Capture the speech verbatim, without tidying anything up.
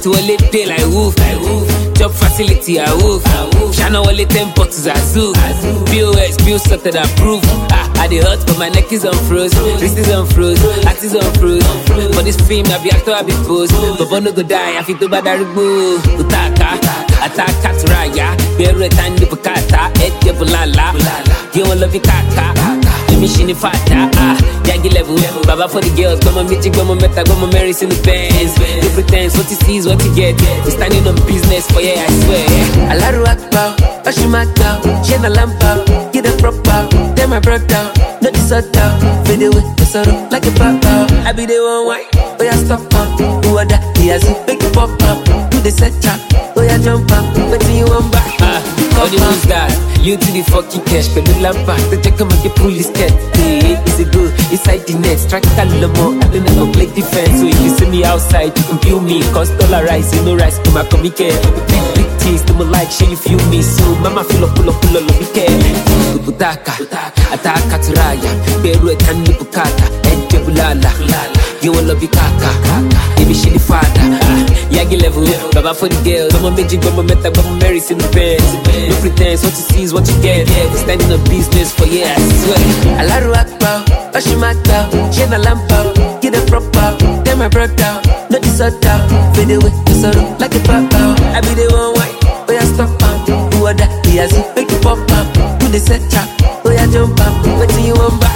to a late day like woof, like woof. Job facility, I woof. Shana wale ten bottles, I zoo. B O S, bill sorted, approve. Ah, I the hurt, but my neck is on froze. Wrist is on froze, heart is on froze. For this film, I be actor, I be pose. But no go die, I feel to bad aribu. Utaka, ataka to raya. Bere tani pukata, ete bulala. You won't love you kaka. Mission if I ah, Yagi level, Baba for the girls, come on, meet you, come on, better, come on, Mary's in the Benz. No pretense, what you see is what you get. We standing on business for yeah, I swear. Alaru Akbar, Oshimata, Shena Lampa, get a proper, then my brother, not the sota, fade away, the sorrow, like a papa. I be the one white, oh yeah, stop up, who are that? He has a big pop up, do the set trap, oh yeah, jump up, but you want back. Ah, all the news guys, you to the fucking cash, but the lampa, the check come and get police cat. Hey, is it good? Inside the net, strike a little more, I don't never play defense. So if you see me outside, you can feel me, cause dollar rise, you know rise, come on, come here. Big, big things, no more like, share you feel me. So mama feel up, pull up, pull up, love me care. Butaka, ataka turaya, beru etani bukata, ente bulala, you will love you kaka, baby she the father, Yagi level, Baba for the girls, come on magic, come on meta, come on Mary's in the Benz. No pretense, what you see is what you get. We standing on business for yeah, I swear. Alaru Akbar, Oshimata, Shena Lampa, get a proper, then my brother, not the sota, fade away, the sorrow, like a papa. I be the one white, oh yeah, stop up, who are that? He has a big pop up, do the set trap, oh yeah, jump up, what do you want back?